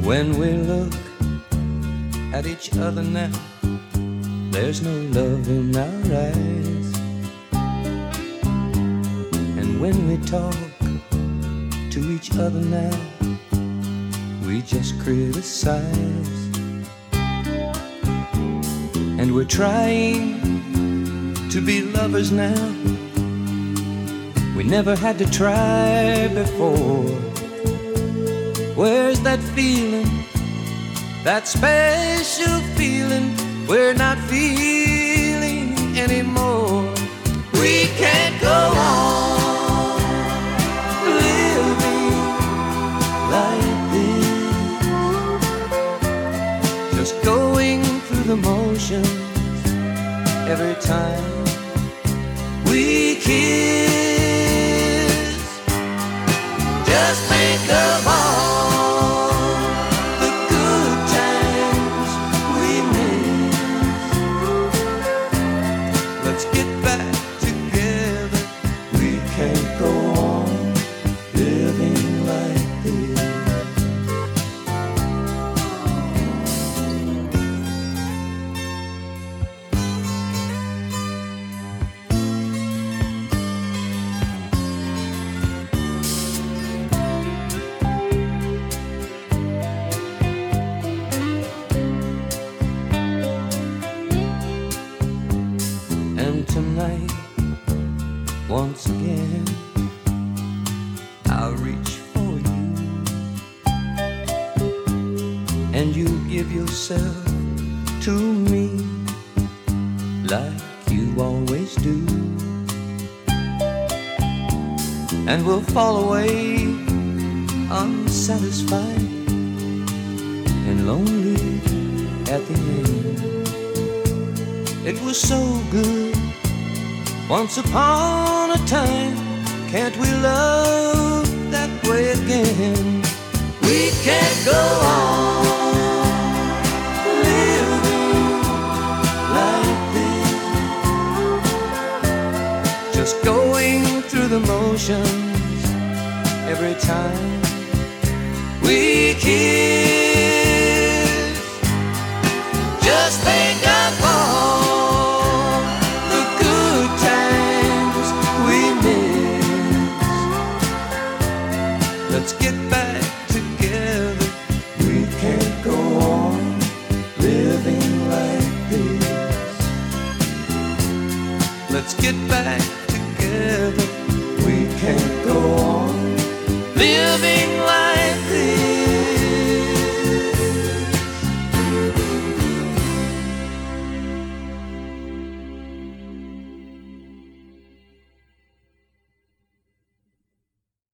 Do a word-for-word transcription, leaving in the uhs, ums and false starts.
When we look at each other now, there's no love in our eyes. And when we talk to each other now, we just criticize. And we're trying to be lovers now. We never had to try before. Where's that feeling, that special feeling we're not feeling anymore? We can't go on living like this, just going through the motions every time we kiss. Just think of all the good times we missed. Let's get back together. We can't go on living like this. And tonight, once again, I'll reach for you, and you give yourself to me like you always do. And we'll fall away unsatisfied and lonely at the end. It was so good once upon a time. Can't we love that way again? We can't go on living like this, just going through the motions every time we kiss. Just think of all the good times we missed. Let's get back together. We can't go on living like this. Let's get back